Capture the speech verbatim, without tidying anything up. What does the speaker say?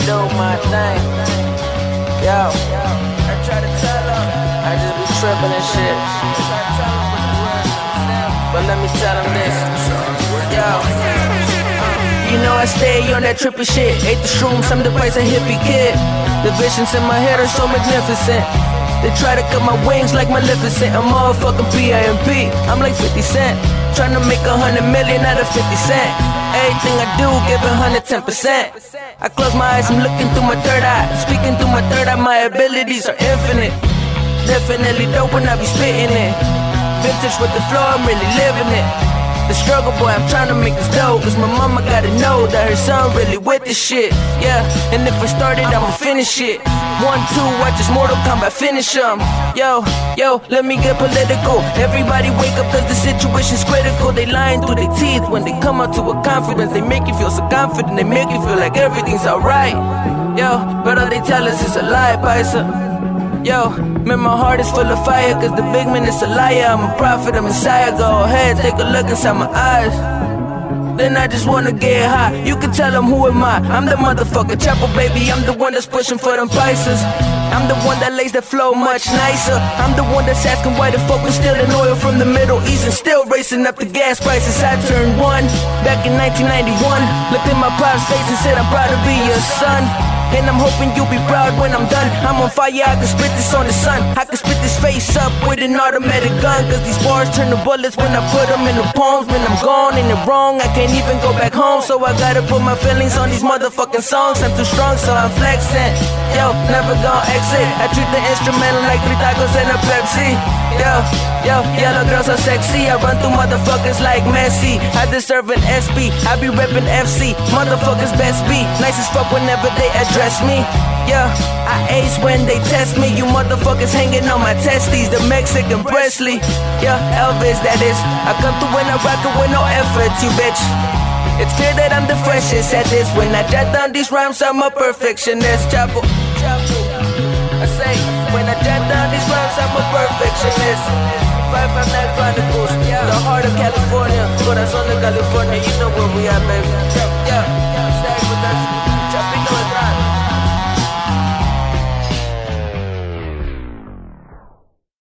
do my thing. Yo, I try to tell them, I just be tripping and shit. But let me tell them this. Yo, you know I stay on that trippy shit. Ate the shrooms, I'm the price a hippie kid. The visions in my head are so magnificent. They try to cut my wings like Maleficent. I'm motherfucking P I M P. I'm like fifty cent. Tryna make a hundred million out of fifty cent. Everything I do, give it one hundred ten percent. I close my eyes, I'm looking through my third eye. Speaking through my third eye, my abilities are infinite. Definitely dope when I be spitting it. Vintage with the flow, I'm really living it. The struggle, boy, I'm tryna make this dope. Cause my mama gotta know that her son really with this shit. Yeah, and if I started, I'ma finish it. One, two, watch this Mortal Kombat finish 'em. Yo, yo, let me get political. Everybody wake up cause the situation's critical. They lying through their teeth when they come out to a conference. They make you feel so confident, they make you feel like everything's alright. Yo, but all they tell us is a lie, paisa. Yo, man, my heart is full of fire. Cause the big man is a liar. I'm a prophet, a messiah. Go ahead, take a look inside my eyes. Then I just wanna get high. You can tell them who am I. I'm the motherfucker chopper, baby. I'm the one that's pushing for them prices. I'm the one that lays the flow much nicer. I'm the one that's asking why the fuck we stealing oil from the Middle East and still racing up the gas prices. I turned one back in nineteen ninety-one. Looked in my pop's face and said I'm proud to be your son. And I'm hoping you'll be proud when I'm done. I'm on fire, I can spit this on the sun. I can spit this face up with an automatic gun. Cause these bars turn to bullets when I put them in the palms. When I'm gone and they're wrong, I can't even go back home. So I gotta put my feelings on these motherfucking songs. I'm too strong, so I'm flexing. Yo, never gon' exit. I treat the instrumental like three tacos and a Pepsi. Yo, yo, yellow girls are sexy. I run through motherfuckers like Messi. I deserve an S P, I be reppin' F C. Motherfuckers best be nice as fuck whenever they address me. Yeah, I ace when they test me. You motherfuckers hanging on my testes. The Mexican Presley. Yeah, Elvis that is. I come through when I rock it with no effort, you bitch. It's clear that I'm the freshest at this. When I jot down these rhymes, I'm a perfectionist. Chapo, chapo. I say, when I jot down these rhymes, I'm a perfectionist. five five nine Chronicles, the heart of California. Corazón de California, you know where we at, baby. Yeah.